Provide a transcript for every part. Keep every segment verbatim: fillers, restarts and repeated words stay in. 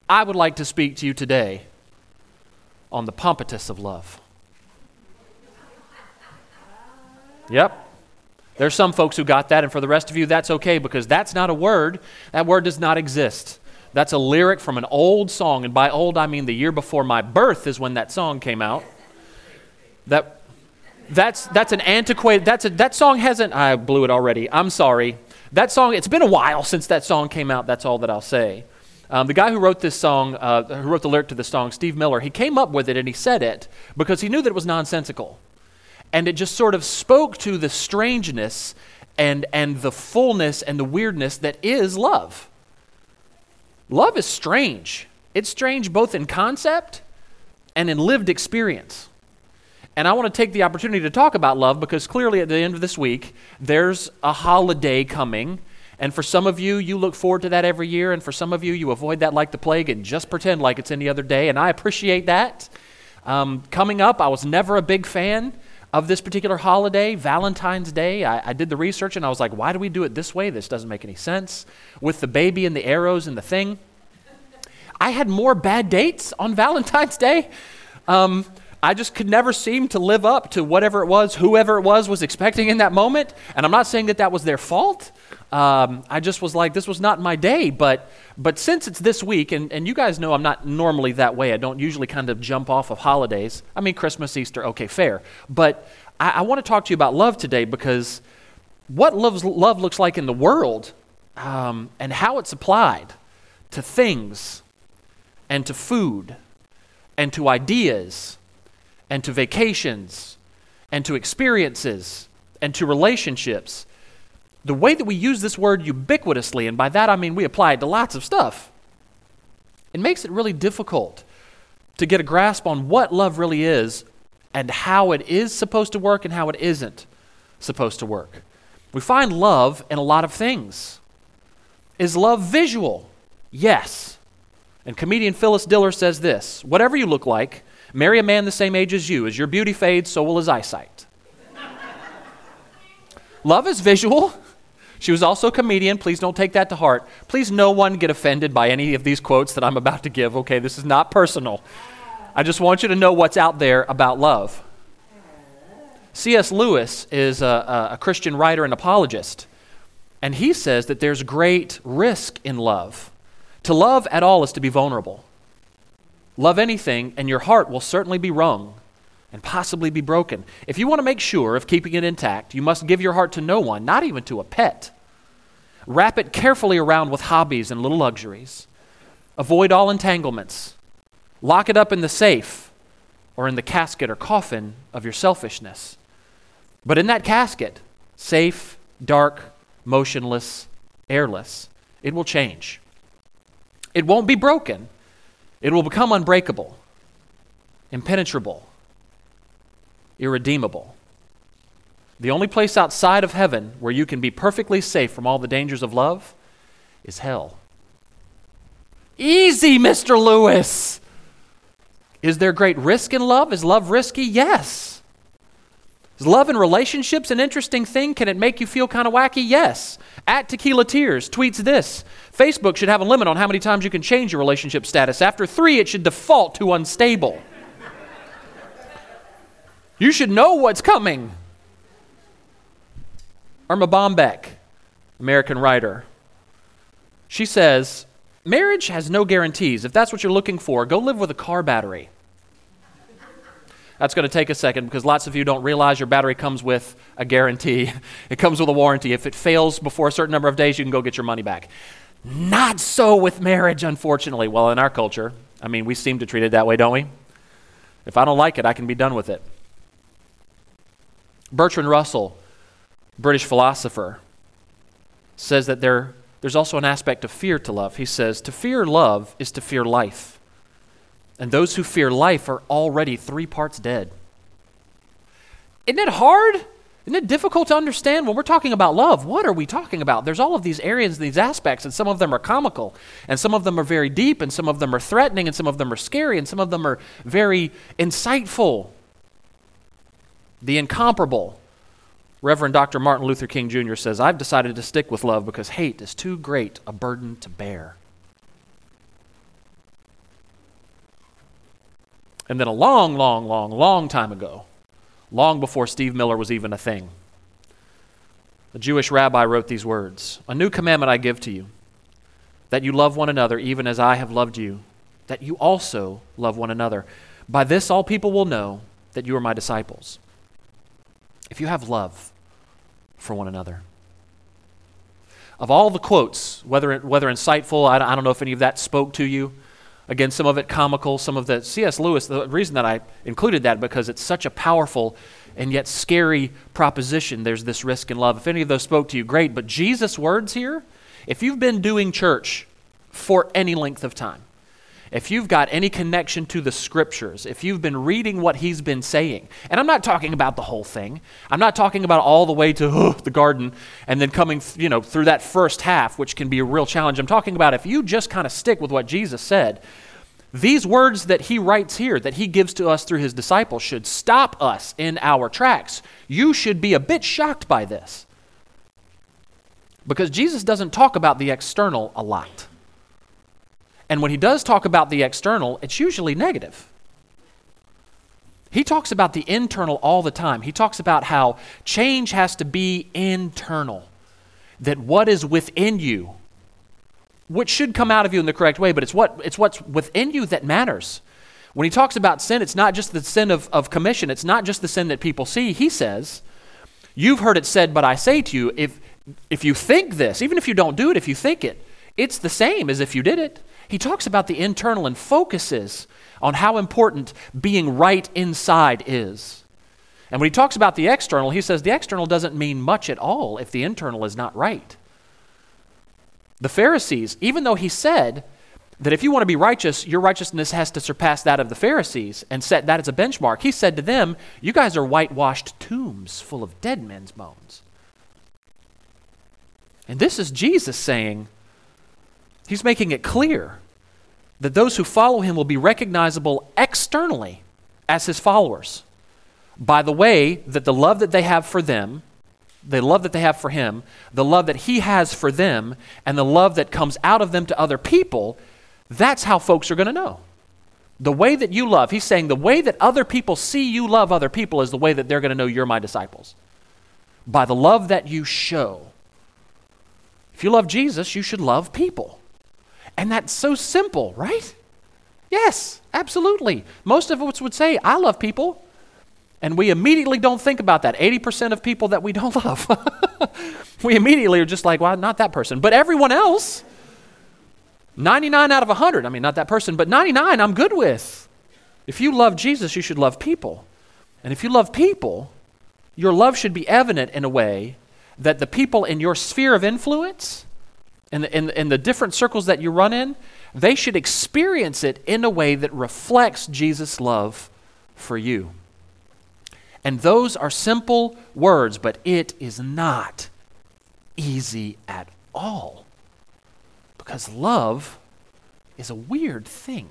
I would like to speak to you today on the pompatus of love. Yep. There's some folks who got that, and for the rest of you, that's okay, because that's not a word. That word does not exist. That's a lyric from an old song, and by old, I mean the year before my birth is when that song came out. That, that's that's an antiquated, that's a, that song hasn't, I blew it already, I'm sorry. That song, it's been a while since that song came out, that's all that I'll say. Um, the guy who wrote this song, uh, who wrote the lyric to the song, Steve Miller, he came up with it and he said it because he knew that it was nonsensical. And it just sort of spoke to the strangeness and, and the fullness and the weirdness that is love. Love is strange. It's strange both in concept and in lived experience. And I want to take the opportunity to talk about love because clearly at the end of this week, there's a holiday coming. And for some of you, you look forward to that every year. And for some of you, you avoid that like the plague and just pretend like it's any other day. And I appreciate that. Um, coming up, I was never a big fan of this particular holiday, Valentine's Day. I, I did the research and I was like, why do we do it this way? This doesn't make any sense. With the baby and the arrows and the thing. I had more bad dates on Valentine's Day. Um, I just could never seem to live up to whatever it was, whoever it was was expecting in that moment. And I'm not saying that that was their fault. Um, I just was like, this was not my day. But but since it's this week, and, and you guys know I'm not normally that way. I don't usually kind of jump off of holidays. I mean, Christmas, Easter, okay, fair. But I, I want to talk to you about love today because what love's, love looks like in the world um, and how it's applied to things and to food and to ideas and to vacations and to experiences and to relationships. The way that we use this word ubiquitously, and by that I mean we apply it to lots of stuff, it makes it really difficult to get a grasp on what love really is and how it is supposed to work and how it isn't supposed to work. We find love in a lot of things. Is love visual? Yes. And comedian Phyllis Diller says this: whatever you look like, marry a man the same age as you. As your beauty fades, so will his eyesight. Love is visual. She was also a comedian. Please don't take that to heart. Please no one get offended by any of these quotes that I'm about to give. Okay, this is not personal. I just want you to know what's out there about love. C S Lewis is a, a Christian writer and apologist, and he says that there's great risk in love. To love at all is to be vulnerable. Love anything, and your heart will certainly be wrung and possibly be broken. If you want to make sure of keeping it intact, you must give your heart to no one, not even to a pet. Wrap it carefully around with hobbies and little luxuries. Avoid all entanglements. Lock it up in the safe or in the casket or coffin of your selfishness. But in that casket, safe, dark, motionless, airless, it will change. It won't be broken. It will become unbreakable, impenetrable, irredeemable. The only place outside of heaven where you can be perfectly safe from all the dangers of love is hell. Easy, Mister Lewis. Is there great risk in love? Is love risky? Yes. Is love in relationships an interesting thing? Can it make you feel kind of wacky? Yes. At Tequila Tears tweets this: Facebook should have a limit on how many times you can change your relationship status. After three, it should default to unstable. You should know what's coming. Irma Bombeck, American writer, she says, marriage has no guarantees. If that's what you're looking for, go live with a car battery. That's going to take a second because lots of you don't realize your battery comes with a guarantee. It comes with a warranty. If it fails before a certain number of days, you can go get your money back. Not so with marriage, unfortunately. Well, in our culture, I mean, we seem to treat it that way, don't we? If I don't like it, I can be done with it. Bertrand Russell, British philosopher, says that there, there's also an aspect of fear to love. He says, to fear love is to fear life. And those who fear life are already three parts dead. Isn't it hard? Isn't it difficult to understand when we're talking about love? What are we talking about? There's all of these areas, these aspects, and some of them are comical, and some of them are very deep, and some of them are threatening, and some of them are scary, and some of them are very insightful. The incomparable Reverend Doctor Martin Luther King Junior says, I've decided to stick with love because hate is too great a burden to bear. And then a long, long, long, long time ago, long before Steve Miller was even a thing, a Jewish rabbi wrote these words, "A new commandment I give to you, that you love one another even as I have loved you, that you also love one another. By this all people will know that you are my disciples, if you have love for one another." Of all the quotes, whether whether insightful, I don't, I don't know if any of that spoke to you. Again, some of it comical, some of the C S Lewis, the reason that I included that because it's such a powerful and yet scary proposition. There's this risk in love. If any of those spoke to you, great. But Jesus' words here, if you've been doing church for any length of time, if you've got any connection to the scriptures, if you've been reading what he's been saying, and I'm not talking about the whole thing. I'm not talking about all the way to oh, the garden and then coming th- you know, through that first half, which can be a real challenge. I'm talking about if you just kind of stick with what Jesus said, these words that he writes here, that he gives to us through his disciples, should stop us in our tracks. You should be a bit shocked by this, because Jesus doesn't talk about the external a lot. And when he does talk about the external, it's usually negative. He talks about the internal all the time. He talks about how change has to be internal, that what is within you, which should come out of you in the correct way, but it's what it's what's within you that matters. When he talks about sin, it's not just the sin of, of commission. It's not just the sin that people see. He says, you've heard it said, but I say to you, if if you think this, even if you don't do it, if you think it, it's the same as if you did it. He talks about the internal and focuses on how important being right inside is. And when he talks about the external, he says the external doesn't mean much at all if the internal is not right. The Pharisees, even though he said that if you want to be righteous, your righteousness has to surpass that of the Pharisees and set that as a benchmark, he said to them, you guys are whitewashed tombs full of dead men's bones. And this is Jesus saying, he's making it clear that those who follow him will be recognizable externally as his followers by the way that the love that they have for them, the love that they have for him, the love that he has for them, and the love that comes out of them to other people, that's how folks are going to know. The way that you love, he's saying the way that other people see you love other people is the way that they're going to know you're my disciples. By the love that you show. If you love Jesus, you should love people. And that's so simple, right? Yes, absolutely. Most of us would say, I love people. And we immediately don't think about that. eighty percent of people that we don't love. We immediately are just like, well, not that person. But everyone else, ninety-nine out of one hundred, I mean, not that person, but ninety-nine I'm good with. If you love Jesus, you should love people. And if you love people, your love should be evident in a way that the people in your sphere of influence, in the, in, in the different circles that you run in, they should experience it in a way that reflects Jesus' love for you. And those are simple words, but it is not easy at all. Because love is a weird thing.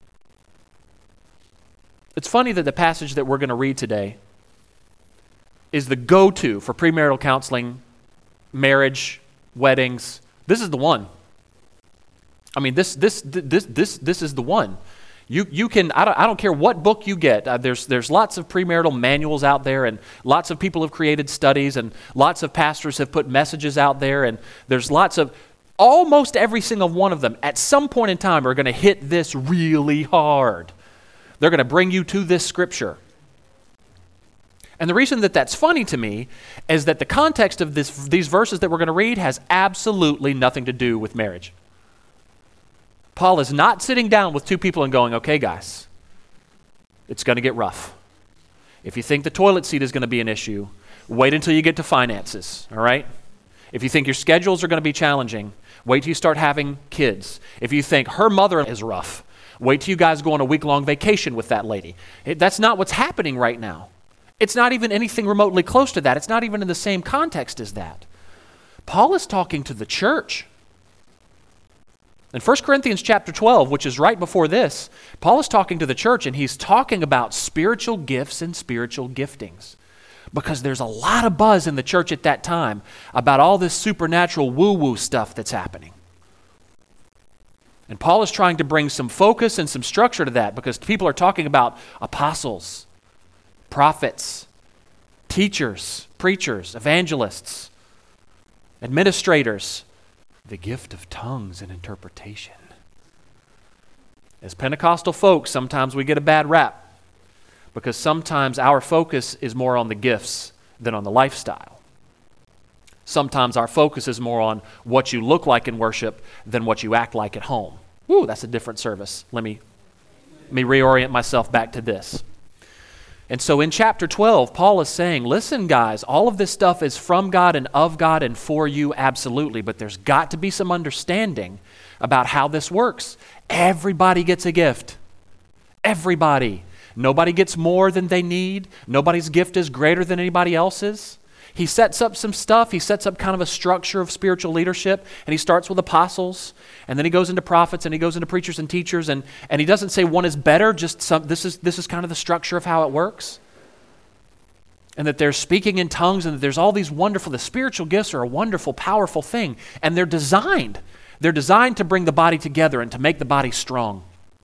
It's funny that the passage that we're going to read today is the go-to for premarital counseling, marriage, weddings. This is the one. I mean, this this this this this is the one. You you can I don't I don't care what book you get. Uh, there's there's lots of premarital manuals out there, and lots of people have created studies, and lots of pastors have put messages out there, and there's lots of almost every single one of them at some point in time are going to hit this really hard. They're going to bring you to this scripture. And the reason that that's funny to me is that the context of this, these verses that we're going to read has absolutely nothing to do with marriage. Paul is not sitting down with two people and going, okay, guys, it's going to get rough. If you think the toilet seat is going to be an issue, wait until you get to finances, all right? If you think your schedules are going to be challenging, wait till you start having kids. If you think her mother is rough, wait till you guys go on a week-long vacation with that lady. It, that's not what's happening right now. It's not even anything remotely close to that. It's not even in the same context as that. Paul is talking to the church. In First Corinthians chapter twelve, which is right before this, Paul is talking to the church, and he's talking about spiritual gifts and spiritual giftings. Because there's a lot of buzz in the church at that time about all this supernatural woo-woo stuff that's happening. And Paul is trying to bring some focus and some structure to that because people are talking about apostles, prophets, teachers, preachers, evangelists, administrators, the gift of tongues and interpretation. As Pentecostal folks, sometimes we get a bad rap because sometimes our focus is more on the gifts than on the lifestyle. Sometimes our focus is more on what you look like in worship than what you act like at home. Woo, that's a different service. Let me, let me reorient myself back to this. And so in chapter twelve, Paul is saying, listen, guys, all of this stuff is from God and of God and for you, absolutely, but there's got to be some understanding about how this works. Everybody gets a gift. Everybody. Nobody gets more than they need. Nobody's gift is greater than anybody else's. He sets up some stuff. He sets up kind of a structure of spiritual leadership, and he starts with apostles, and then he goes into prophets, and he goes into preachers and teachers, and, and he doesn't say one is better, just some, this is, this is kind of the structure of how it works. And that there's speaking in tongues, and that there's all these wonderful, the spiritual gifts are a wonderful, powerful thing, and they're designed. They're designed to bring the body together and to make the body strong.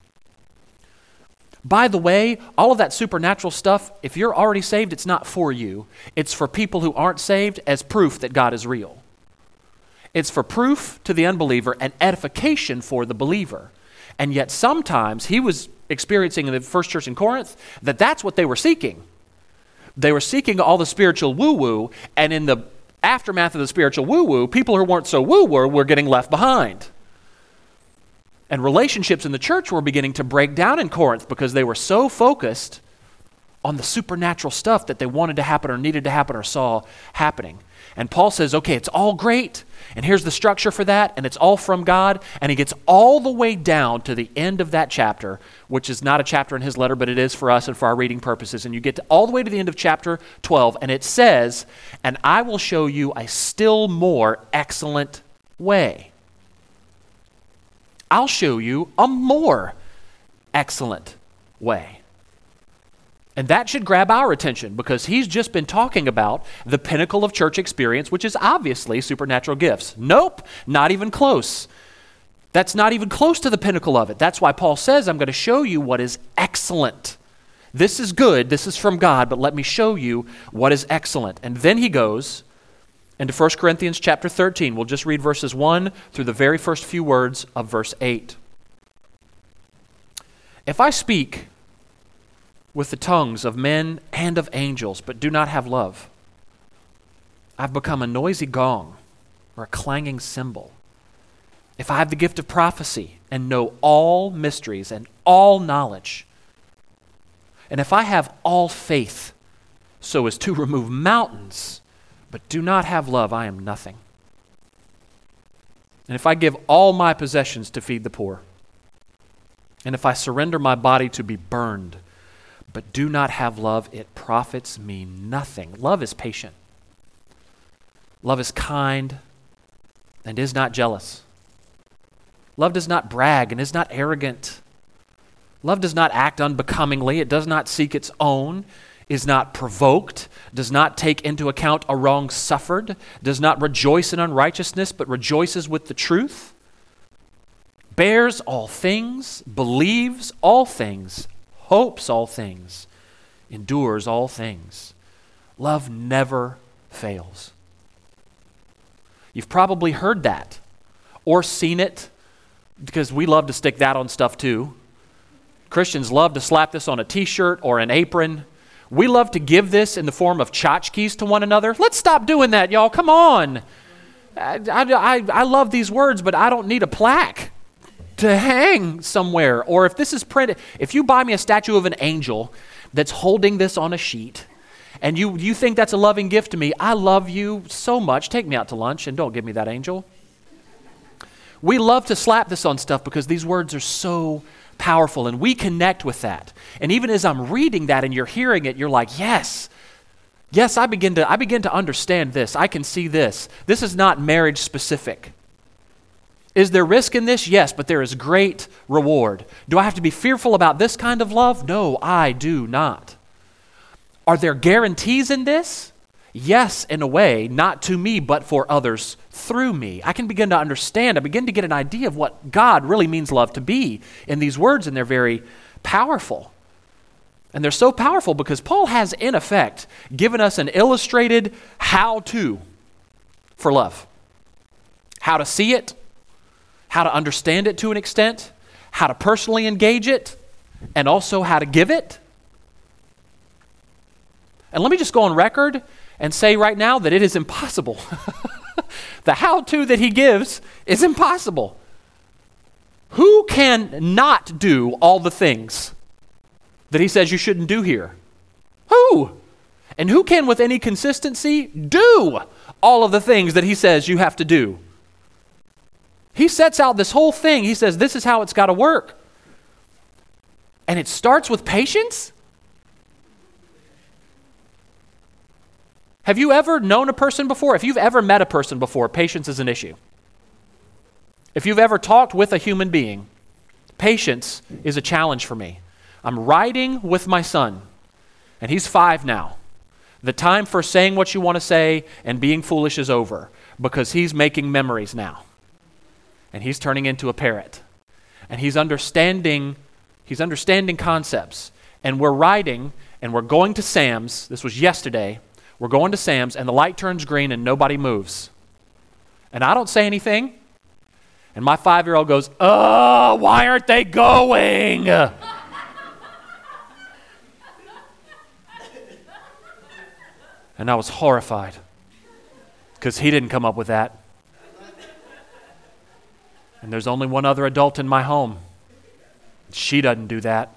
By the way, all of that supernatural stuff, if you're already saved, it's not for you. It's for people who aren't saved as proof that God is real. It's for proof to the unbeliever and edification for the believer. And yet sometimes he was experiencing in the first church in Corinth that that's what they were seeking. They were seeking all the spiritual woo-woo, and in the aftermath of the spiritual woo-woo, people who weren't so woo-woo were getting left behind. And relationships in the church were beginning to break down in Corinth because they were so focused on the supernatural stuff that they wanted to happen or needed to happen or saw happening. And Paul says, okay, it's all great, and here's the structure for that, and it's all from God, and he gets all the way down to the end of that chapter, which is not a chapter in his letter, but it is for us and for our reading purposes, and you get to all the way to the end of chapter twelve, and it says, and I will show you a still more excellent way. I'll show you a more excellent way. And that should grab our attention because he's just been talking about the pinnacle of church experience, which is obviously supernatural gifts. Nope, not even close. That's not even close to the pinnacle of it. That's why Paul says, I'm going to show you what is excellent. This is good, this is from God, but let me show you what is excellent. And then he goes into First Corinthians chapter thirteen. We'll just read verses one through the very first few words of verse eight. If I speak with the tongues of men and of angels, but do not have love, I've become a noisy gong or a clanging cymbal. If I have the gift of prophecy and know all mysteries and all knowledge, and if I have all faith so as to remove mountains, but do not have love, I am nothing. And if I give all my possessions to feed the poor, and if I surrender my body to be burned, but do not have love, it profits me nothing. Love is patient. Love is kind and is not jealous. Love does not brag and is not arrogant. Love does not act unbecomingly. It does not seek its own, is not provoked, does not take into account a wrong suffered, does not rejoice in unrighteousness, but rejoices with the truth, bears all things, believes all things, hopes all things, endures all things. Love never fails. You've probably heard that or seen it because we love to stick that on stuff too. Christians love to slap this on a t-shirt or an apron. We love to give this in the form of tchotchkes to one another. Let's stop doing that, y'all. Come on. I, I, I love these words, but I don't need a plaque to hang somewhere. Or if this is printed, if you buy me a statue of an angel that's holding this on a sheet, and you, you think that's a loving gift to me, I love you so much. Take me out to lunch and don't give me that angel. We love to slap this on stuff because these words are so powerful, and we connect with that. And even as I'm reading that and you're hearing it, you're like, yes, yes, I begin to I begin to understand this. I can see this. This is not marriage specific. Is there risk in this? Yes, but there is great reward. Do I have to be fearful about this kind of love? No, I do not. Are there guarantees in this? Yes, in a way, not to me, but for others through me. I can begin to understand, I begin to get an idea of what God really means love to be in these words, and they're very powerful. And they're so powerful because Paul has, in effect, given us an illustrated how-to for love. How to see it, how to understand it to an extent, how to personally engage it, and also how to give it. And let me just go on record and say right now that it is impossible. The how-to that he gives is impossible. Who can not do all the things that he says you shouldn't do here? Who? And who can with any consistency do all of the things that he says you have to do? He sets out this whole thing. He says this is how it's got to work. And it starts with patience? Have you ever known a person before? If you've ever met a person before, patience is an issue. If you've ever talked with a human being, patience is a challenge for me. I'm riding with my son, and he's five now. The time for saying what you want to say and being foolish is over because he's making memories now. And he's turning into a parrot. And he's understanding, he's understanding concepts. And we're riding, and we're going to Sam's. This was yesterday. We're going to Sam's, and the light turns green, and nobody moves. And I don't say anything. And my five-year-old goes, "Oh, why aren't they going?" And I was horrified because he didn't come up with that. And there's only one other adult in my home. She doesn't do that.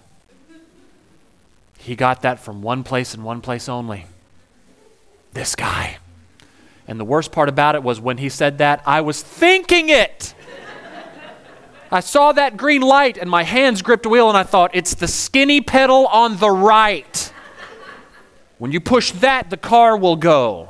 He got that from one place and one place only. This guy. And the worst part about it was when he said that, I was thinking it. I saw that green light and my hands gripped a wheel and I thought, it's the skinny pedal on the right. When you push that, the car will go.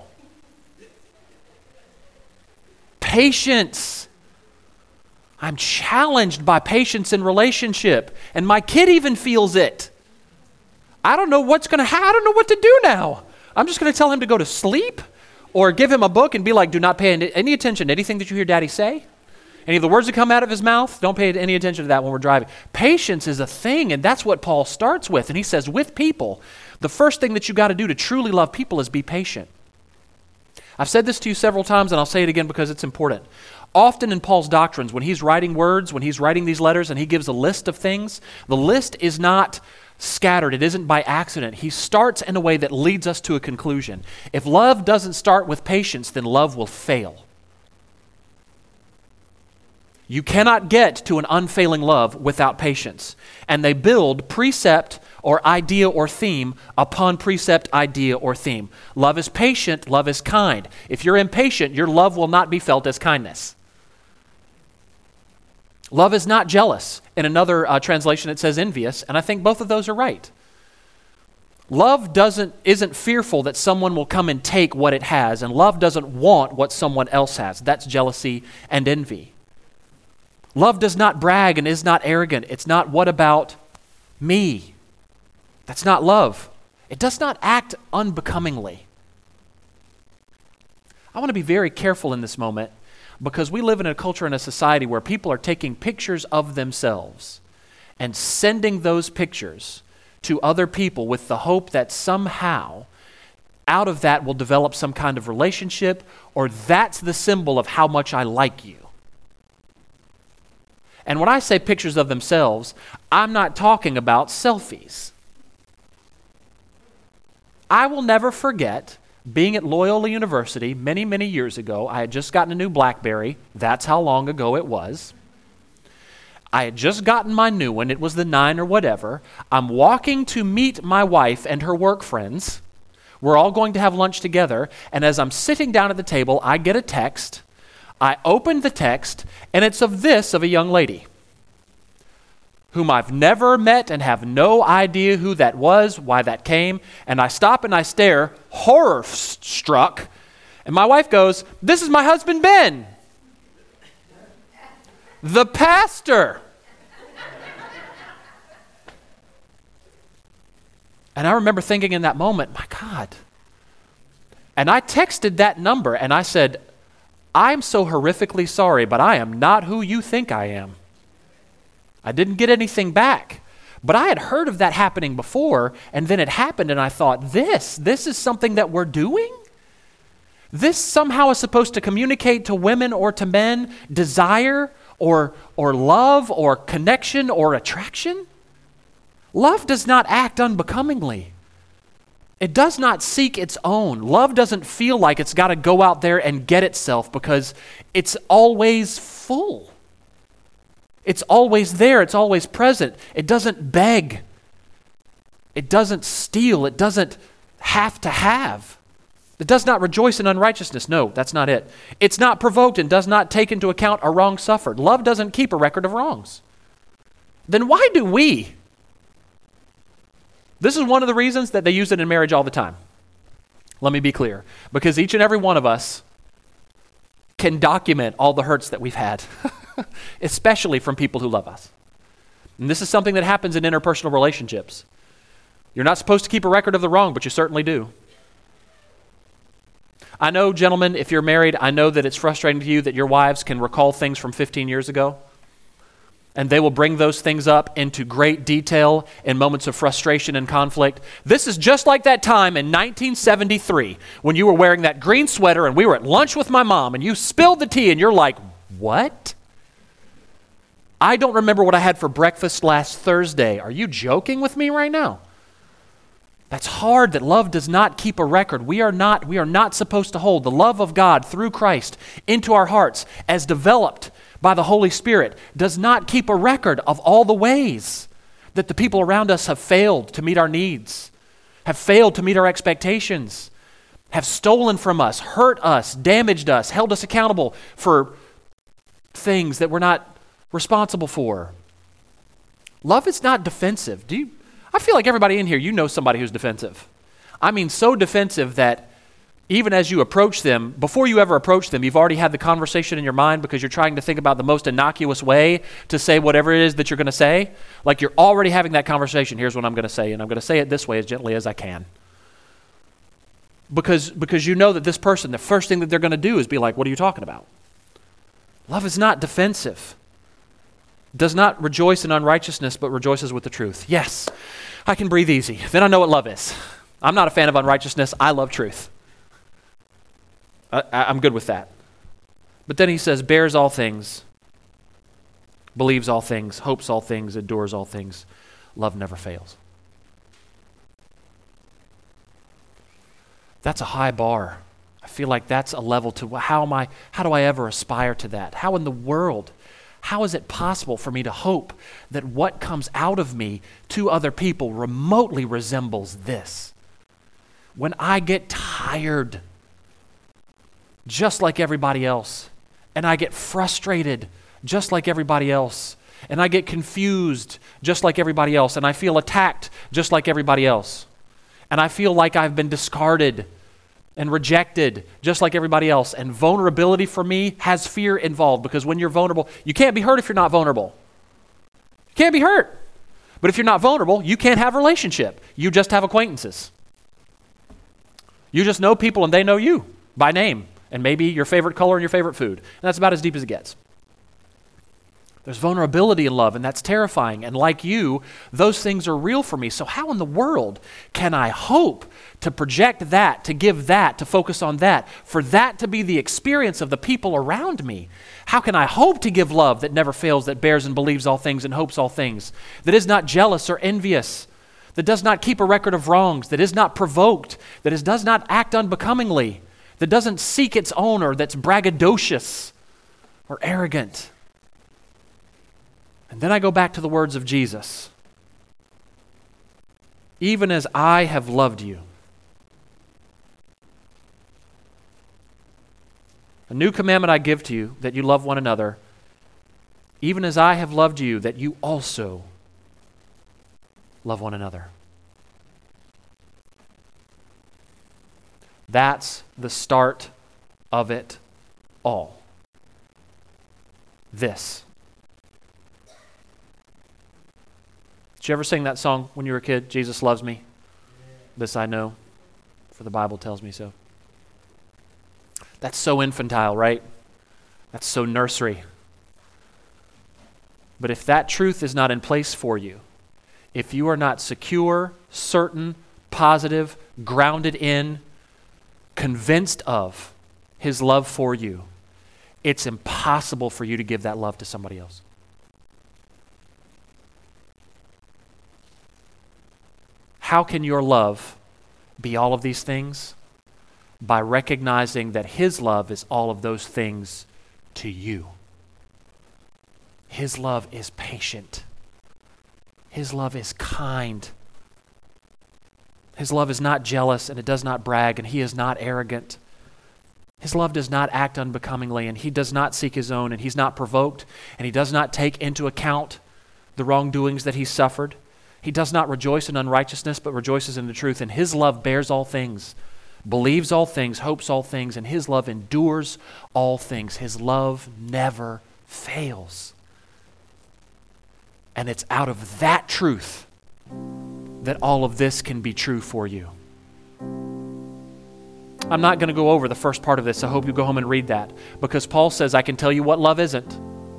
Patience. I'm challenged by patience in relationship. And my kid even feels it. I don't know what's going to happen. I don't know what to do now. I'm just going to tell him to go to sleep or give him a book and be like, do not pay any attention to anything that you hear Daddy say. Any of the words that come out of his mouth, don't pay any attention to that when we're driving. Patience is a thing, and that's what Paul starts with. And he says, with people, the first thing that you got to do to truly love people is be patient. I've said this to you several times, and I'll say it again because it's important. Often in Paul's doctrines, when he's writing words, when he's writing these letters, and he gives a list of things, the list is not scattered. It isn't by accident. He starts in a way that leads us to a conclusion. If love doesn't start with patience, then love will fail. You cannot get to an unfailing love without patience. And they build precept or idea or theme upon precept, idea, or theme. Love is patient. Love is kind. If you're impatient, your love will not be felt as kindness. Love is not jealous. In another uh, translation, it says envious, and I think both of those are right. Love doesn't isn't fearful that someone will come and take what it has, and love doesn't want what someone else has. That's jealousy and envy. Love does not brag and is not arrogant. It's not, what about me? That's not love. It does not act unbecomingly. I want to be very careful in this moment because we live in a culture and a society where people are taking pictures of themselves and sending those pictures to other people with the hope that somehow out of that will develop some kind of relationship, or that's the symbol of how much I like you. And when I say pictures of themselves, I'm not talking about selfies. I will never forget being at Loyola University many, many years ago. I had just gotten a new BlackBerry. That's how long ago it was. I had just gotten my new one. It was the nine or whatever. I'm walking to meet my wife and her work friends. We're all going to have lunch together. And as I'm sitting down at the table, I get a text. I open the text, and it's of this, of a young lady whom I've never met and have no idea who that was, why that came. And I stop and I stare, horror struck. And my wife goes, "This is my husband, Ben, the pastor." And I remember thinking in that moment, my God, And I texted that number and I said, I'm so horrifically sorry, but I am not who you think I am. I didn't get anything back. But I had heard of that happening before, and then it happened, and I thought, this, this is something that we're doing? This somehow is supposed to communicate to women or to men desire or, or love or connection or attraction? Love does not act unbecomingly. It does not seek its own. Love doesn't feel like it's got to go out there and get itself because it's always full. It's always there. It's always present. It doesn't beg. It doesn't steal. It doesn't have to have. It does not rejoice in unrighteousness. No, that's not it. It's not provoked and does not take into account a wrong suffered. Love doesn't keep a record of wrongs. Then why do we? This is one of the reasons that they use it in marriage all the time. Let me be clear. Because each and every one of us can document all the hurts that we've had. Especially from people who love us. And this is something that happens in interpersonal relationships. You're not supposed to keep a record of the wrong, but you certainly do. I know, gentlemen, if you're married, I know that it's frustrating to you that your wives can recall things from fifteen years ago. And they will bring those things up into great detail in moments of frustration and conflict. This is just like that time in nineteen seventy-three when you were wearing that green sweater and we were at lunch with my mom and you spilled the tea and you're like, what? I don't remember what I had for breakfast last Thursday. Are you joking with me right now? That's hard that love does not keep a record. We are not, we are not supposed to hold the love of God through Christ into our hearts as developed by the Holy Spirit does not keep a record of all the ways that the people around us have failed to meet our needs, have failed to meet our expectations, have stolen from us, hurt us, damaged us, held us accountable for things that we're not responsible for. Love is not defensive. Do you? I feel like everybody in here, you know somebody who's defensive. I mean, so defensive that even as you approach them, before you ever approach them, you've already had the conversation in your mind because you're trying to think about the most innocuous way to say whatever it is that you're going to say. Like you're already having that conversation. Here's what I'm going to say, and I'm going to say it this way as gently as I can. Because, because you know that this person, the first thing that they're going to do is be like, what are you talking about? Love is not defensive. Does not rejoice in unrighteousness, but rejoices with the truth. Yes, I can breathe easy. Then I know what love is. I'm not a fan of unrighteousness. I love truth. I, I'm good with that. But then he says, bears all things, believes all things, hopes all things, endures all things. Love never fails. That's a high bar. I feel like that's a level to how am I, how do I ever aspire to that? How in the world? How is it possible for me to hope that what comes out of me to other people remotely resembles this? When I get tired, just like everybody else, and I get frustrated, just like everybody else, and I get confused, just like everybody else, and I feel attacked, just like everybody else, and I feel like I've been discarded and rejected just like everybody else. And vulnerability for me has fear involved because when you're vulnerable, you can't be hurt if you're not vulnerable. You can't be hurt. But if you're not vulnerable, you can't have a relationship. You just have acquaintances. You just know people and they know you by name and maybe your favorite color and your favorite food. And that's about as deep as it gets. There's vulnerability in love, and that's terrifying. And like you, those things are real for me. So how in the world can I hope to project that, to give that, to focus on that, for that to be the experience of the people around me? How can I hope to give love that never fails, that bears and believes all things and hopes all things, that is not jealous or envious, that does not keep a record of wrongs, that is not provoked, that is, does not act unbecomingly, that doesn't seek its own, or that's braggadocious or arrogant? And then I go back to the words of Jesus. Even as I have loved you. A new commandment I give to you, that you love one another, even as I have loved you, that you also love one another. That's the start of it all. This. Did you ever sing that song when you were a kid? Jesus loves me. This I know, for the Bible tells me so. That's so infantile, right? That's so nursery. But if that truth is not in place for you, if you are not secure, certain, positive, grounded in, convinced of his love for you, it's impossible for you to give that love to somebody else. How can your love be all of these things? By recognizing that his love is all of those things to you. His love is patient. His love is kind. His love is not jealous, and it does not brag, and he is not arrogant. His love does not act unbecomingly, and he does not seek his own, and he's not provoked, and he does not take into account the wrongdoings that he suffered. He does not rejoice in unrighteousness, but rejoices in the truth. And his love bears all things, believes all things, hopes all things, and his love endures all things. His love never fails. And it's out of that truth that all of this can be true for you. I'm not going to go over the first part of this. I hope you go home and read that, because Paul says, I can tell you what love isn't.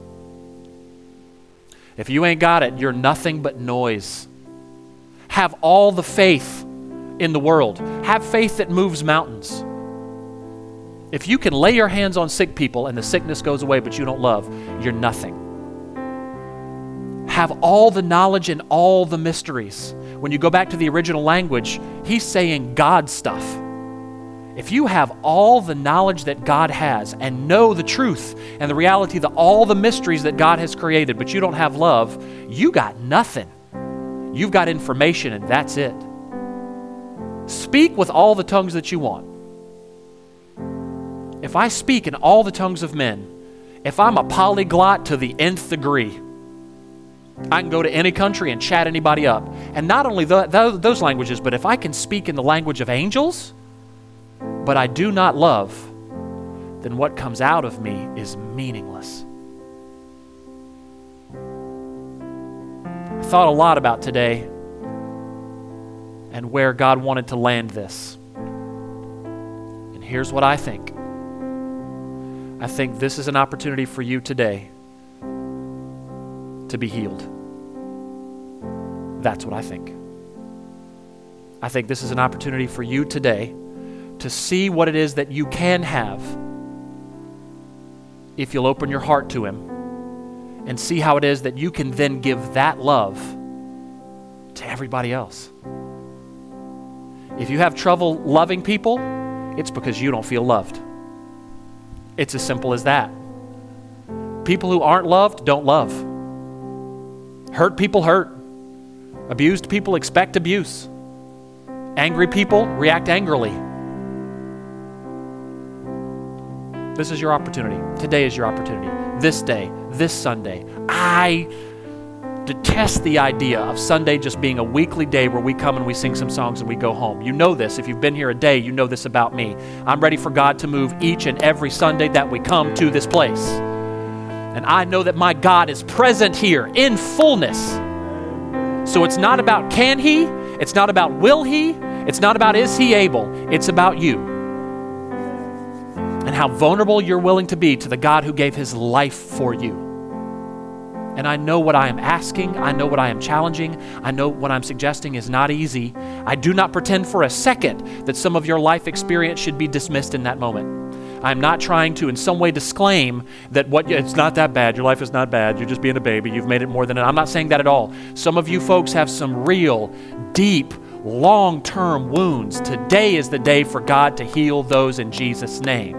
If you ain't got it, you're nothing but noise. Have all the faith in the world. Have faith that moves mountains. If you can lay your hands on sick people and the sickness goes away, but you don't love, you're nothing. Have all the knowledge and all the mysteries. When you go back to the original language, he's saying God stuff. If you have all the knowledge that God has and know the truth and the reality, the all the mysteries that God has created, but you don't have love, you got nothing. You've got information and that's it. Speak with all the tongues that you want. If I speak in all the tongues of men, if I'm a polyglot to the nth degree, I can go to any country and chat anybody up. And not only the, the, those languages, but if I can speak in the language of angels, but I do not love, then what comes out of me is meaningless. I thought a lot about today and where God wanted to land this. And here's what I think. I think this is an opportunity for you today to be healed. That's what I think. I think this is an opportunity for you today to see what it is that you can have if you'll open your heart to him and see how it is that you can then give that love to everybody else. If you have trouble loving people, it's because you don't feel loved. It's as simple as that. People who aren't loved don't love. Hurt people hurt. Abused people expect abuse. Angry people react angrily. This is your opportunity. Today is your opportunity. This day, this Sunday. I detest the idea of Sunday just being a weekly day where we come and we sing some songs and we go home. You know this. If you've been here a day, you know this about me. I'm ready for God to move each and every Sunday that we come to this place. And I know that my God is present here in fullness. So it's not about can he, it's not about will he, it's not about is he able, it's about you. And how vulnerable you're willing to be to the God who gave his life for you. And I know what I am asking, I know what I am challenging, I know what I'm suggesting is not easy. I do not pretend for a second that some of your life experience should be dismissed in that moment. I'm not trying to in some way disclaim that what it's not that bad, your life is not bad, you're just being a baby, you've made it more than it. I'm not saying that at all. Some of you folks have some real, deep, long-term wounds. Today is the day for God to heal those in Jesus' name.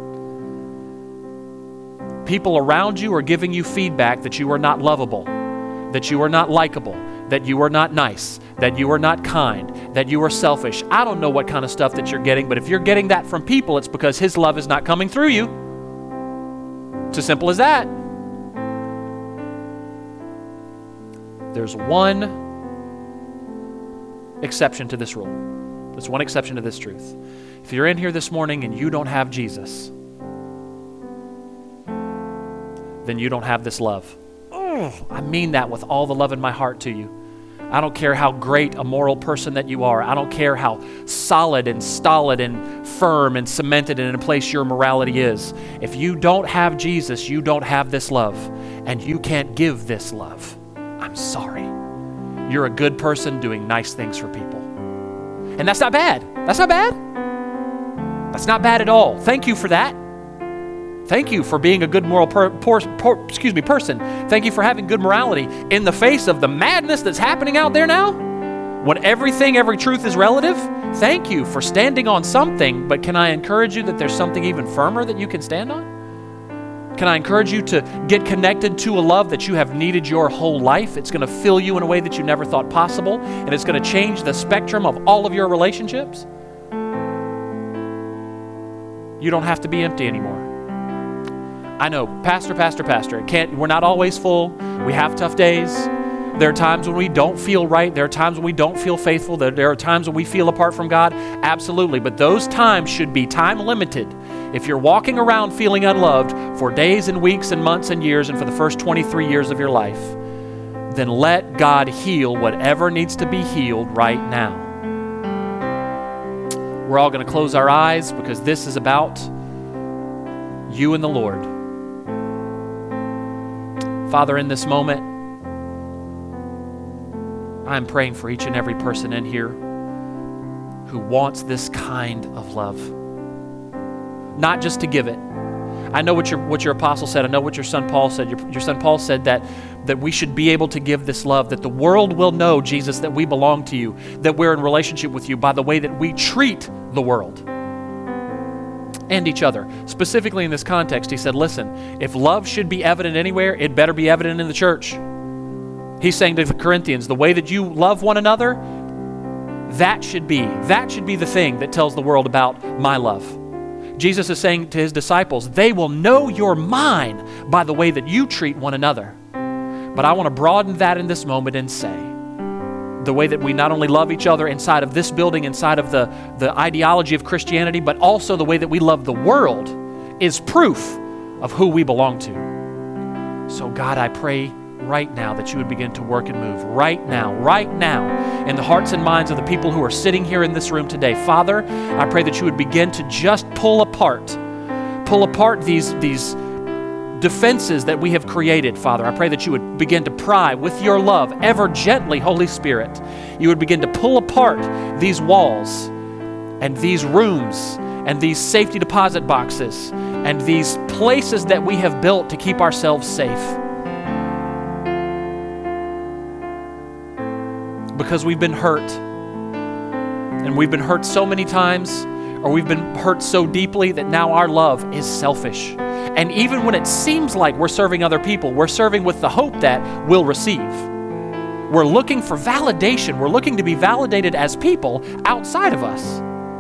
People around you are giving you feedback that you are not lovable, that you are not likable, that you are not nice, that you are not kind, that you are selfish. I don't know what kind of stuff that you're getting, but if you're getting that from people, it's because his love is not coming through you. It's as simple as that. There's one exception to this rule. There's one exception to this truth. If you're in here this morning and you don't have Jesus, then you don't have this love. Oh, I mean that with all the love in my heart to you. I don't care how great a moral person that you are. I don't care how solid and stolid and firm and cemented in a place your morality is. If you don't have Jesus, you don't have this love, and you can't give this love. I'm sorry. You're a good person doing nice things for people. And that's not bad. That's not bad. That's not bad at all. Thank you for that. Thank you for being a good moral per, por, por, excuse me, person. Thank you for having good morality in the face of the madness that's happening out there now. When everything, every truth is relative, thank you for standing on something, but can I encourage you that there's something even firmer that you can stand on? Can I encourage you to get connected to a love that you have needed your whole life? It's going to fill you in a way that you never thought possible, and it's going to change the spectrum of all of your relationships. You don't have to be empty anymore. I know, pastor, pastor, pastor, it can't, we're not always full. We have tough days. There are times when we don't feel right. There are times when we don't feel faithful. There, there are times when we feel apart from God. Absolutely. But those times should be time limited. If you're walking around feeling unloved for days and weeks and months and years and for the first twenty-three years of your life, then let God heal whatever needs to be healed right now. We're all going to close our eyes because this is about you and the Lord. Father, in this moment, I'm praying for each and every person in here who wants this kind of love. Not just to give it. I know what your what your apostle said. I know what your son Paul said. Your, your son Paul said that, that we should be able to give this love, that the world will know, Jesus, that we belong to you, that we're in relationship with you by the way that we treat the world and each other. Specifically in this context, he said, listen, if love should be evident anywhere, it better be evident in the church. He's saying to the Corinthians, the way that you love one another, that should be, that should be the thing that tells the world about my love. Jesus is saying to his disciples, they will know you're mine by the way that you treat one another. But I want to broaden that in this moment and say, the way that we not only love each other inside of this building, inside of the, the ideology of Christianity, but also the way that we love the world is proof of who we belong to. So God, I pray right now that you would begin to work and move right now, right now in the hearts and minds of the people who are sitting here in this room today. Father, I pray that you would begin to just pull apart, pull apart these, these defenses that we have created, Father. I pray that you would begin to pry with your love, ever gently, Holy Spirit. You would begin to pull apart these walls and these rooms and these safety deposit boxes and these places that we have built to keep ourselves safe. Because we've been hurt, and we've been hurt so many times, or we've been hurt so deeply that now our love is selfish. And even when it seems like we're serving other people, we're serving with the hope that we'll receive. We're looking for validation. We're looking to be validated as people outside of us.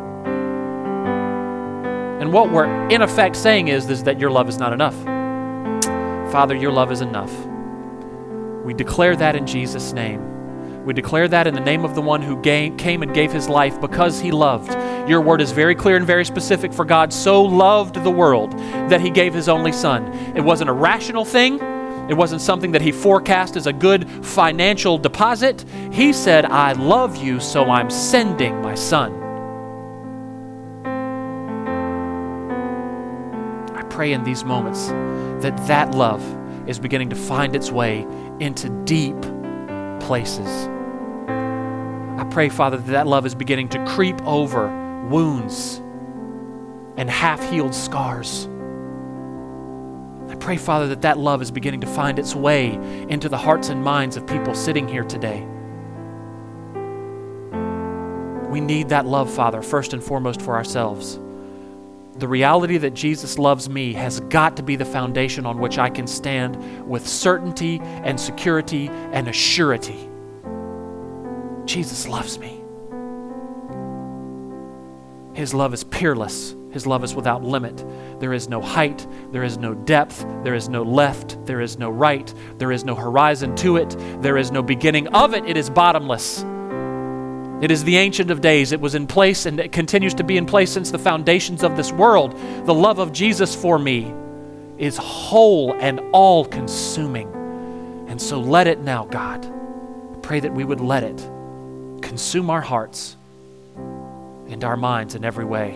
And what we're in effect saying is, is that your love is not enough. Father, your love is enough. We declare that in Jesus' name. We declare that in the name of the one who came and gave his life because he loved. Your word is very clear and very specific, for God so loved the world that he gave his only son. It wasn't a rational thing. It wasn't something that he forecast as a good financial deposit. He said, I love you, so I'm sending my son. I pray in these moments that that love is beginning to find its way into deep places. I pray, Father, that that love is beginning to creep over wounds and half-healed scars. I pray, Father, that that love is beginning to find its way into the hearts and minds of people sitting here today. We need that love, Father, first and foremost for ourselves. The reality that Jesus loves me has got to be the foundation on which I can stand with certainty and security and a surety. Jesus loves me. His love is peerless. His love is without limit. There is no height. There is no depth. There is no left. There is no right. There is no horizon to it. There is no beginning of it. It is bottomless. It is the Ancient of Days. It was in place and it continues to be in place since the foundations of this world. The love of Jesus for me is whole and all-consuming. And so let it now, God, pray that we would let it consume our hearts and our minds in every way.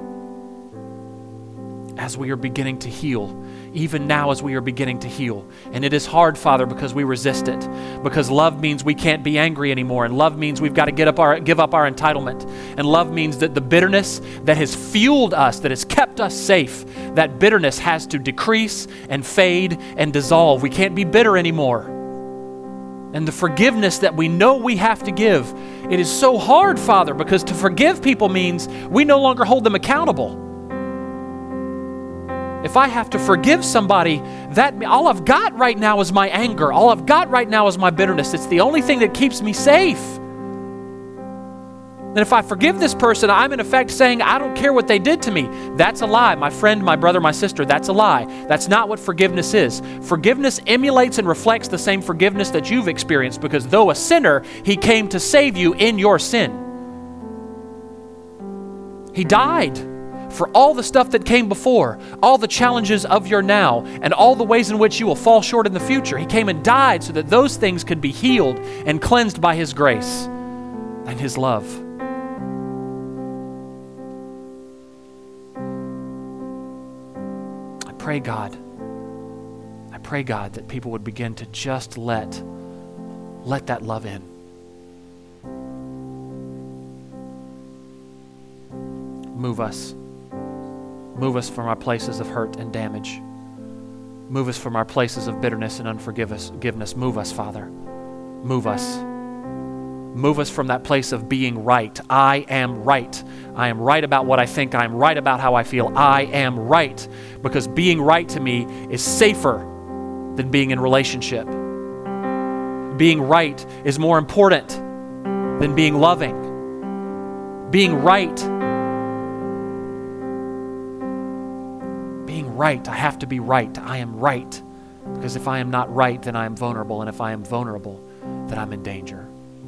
As we are beginning to heal, even now as we are beginning to heal. And it is hard, Father, because we resist it. Because love means we can't be angry anymore. And love means we've got to get up our, give up our entitlement. And love means that the bitterness that has fueled us, that has kept us safe, that bitterness has to decrease and fade and dissolve. We can't be bitter anymore. And the forgiveness that we know we have to give, it is so hard, Father, because to forgive people means we no longer hold them accountable. If I have to forgive somebody, that all I've got right now is my anger. All I've got right now is my bitterness. It's the only thing that keeps me safe. And if I forgive this person, I'm in effect saying, I don't care what they did to me. That's a lie. My friend, my brother, my sister, that's a lie. That's not what forgiveness is. Forgiveness emulates and reflects the same forgiveness that you've experienced, because though a sinner, He came to save you in your sin. He died for all the stuff that came before, all the challenges of your now, and all the ways in which you will fall short in the future. He came and died so that those things could be healed and cleansed by His grace and His love. I pray, God, I pray, God, that people would begin to just let, let that love in. Move us. Move us from our places of hurt and damage. Move us from our places of bitterness and unforgiveness. Move us, Father. Move us. Move us from that place of being right. I am right. I am right about what I think. I am right about how I feel. I am right. Because being right to me is safer than being in relationship. Being right is more important than being loving. Being right right. I have to be right. I am right. Because if I am not right, then I am vulnerable. And if I am vulnerable, then I'm in danger.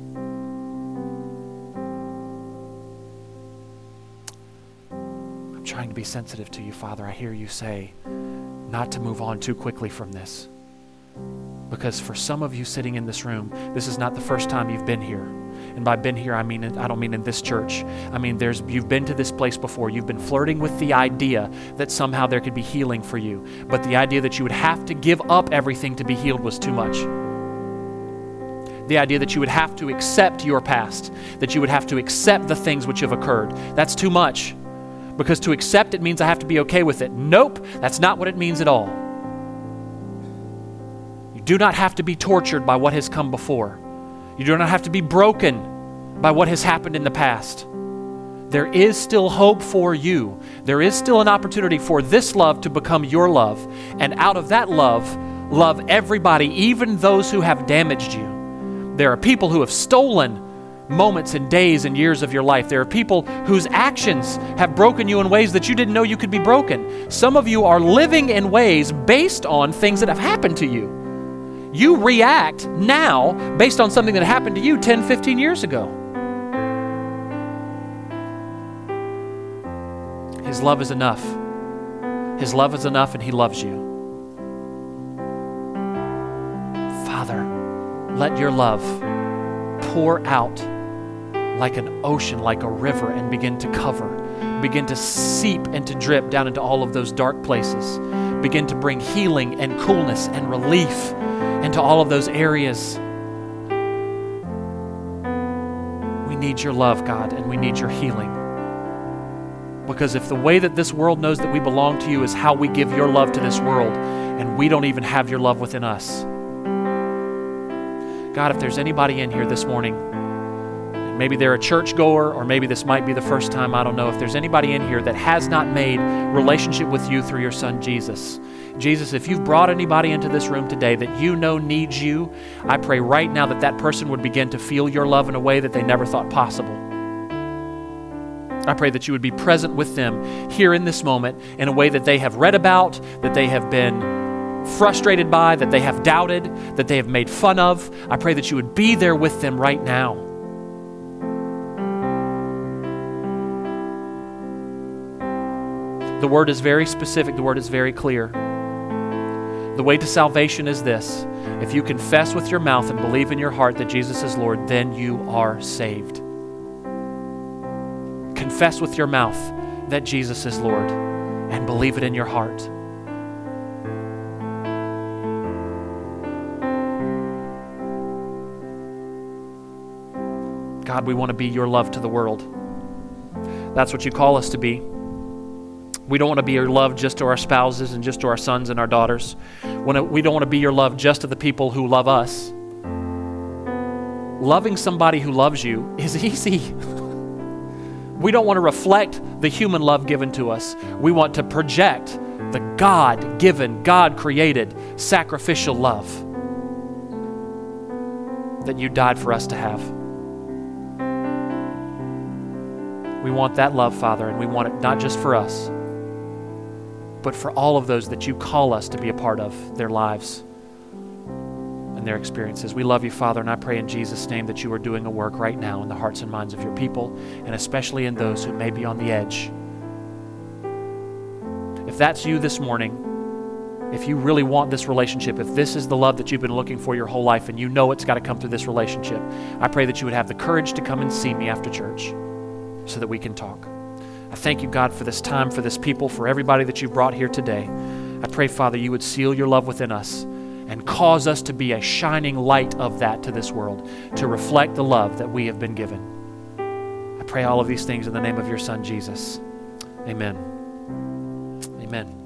I'm trying to be sensitive to you, Father. I hear you say not to move on too quickly from this. Because for some of you sitting in this room, this is not the first time you've been here. And by been here, I mean I don't mean in this church. I mean there's you've been to this place before. You've been flirting with the idea that somehow there could be healing for you. But the idea that you would have to give up everything to be healed was too much. The idea that you would have to accept your past, that you would have to accept the things which have occurred, that's too much. Because to accept it means I have to be okay with it. Nope, that's not what it means at all. You do not have to be tortured by what has come before. You do not have to be broken by what has happened in the past. There is still hope for you. There is still an opportunity for this love to become your love. And out of that love, love everybody, even those who have damaged you. There are people who have stolen moments and days and years of your life. There are people whose actions have broken you in ways that you didn't know you could be broken. Some of you are living in ways based on things that have happened to you. You react now based on something that happened to you ten, fifteen years ago. His love is enough. His love is enough and He loves you. Father, let your love pour out like an ocean, like a river, and begin to cover, begin to seep and to drip down into all of those dark places. Begin to bring healing and coolness and relief into all of those areas. We need your love, God, and we need your healing. Because if the way that this world knows that we belong to you is how we give your love to this world, and we don't even have your love within us. God, if there's anybody in here this morning, maybe they're a churchgoer, or maybe this might be the first time, I don't know. If there's anybody in here that has not made relationship with you through your Son, Jesus, Jesus, if you've brought anybody into this room today that you know needs you, I pray right now that that person would begin to feel your love in a way that they never thought possible. I pray that you would be present with them here in this moment in a way that they have read about, that they have been frustrated by, that they have doubted, that they have made fun of. I pray that you would be there with them right now. The word is very specific. The word is very clear. The way to salvation is this, If you confess with your mouth and believe in your heart that Jesus is Lord, then you are saved. Confess with your mouth that Jesus is Lord and believe it in your heart. God, we want to be your love to the world. That's what you call us to be. We don't want to be your love just to our spouses and just to our sons and our daughters. We don't want to be your love just to the people who love us. Loving somebody who loves you is easy. We don't want to reflect the human love given to us. We want to project the God-given, God-created, sacrificial love that you died for us to have. We want that love, Father, and we want it not just for us, but for all of those that you call us to be a part of their lives and their experiences. We love you, Father, and I pray in Jesus' name that you are doing a work right now in the hearts and minds of your people, and especially in those who may be on the edge. If that's you this morning, if you really want this relationship, if this is the love that you've been looking for your whole life and you know it's got to come through this relationship, I pray that you would have the courage to come and see me after church so that we can talk. I thank you, God, for this time, for this people, for everybody that you've brought here today. I pray, Father, you would seal your love within us and cause us to be a shining light of that to this world, to reflect the love that we have been given. I pray all of these things in the name of your Son, Jesus. Amen. Amen.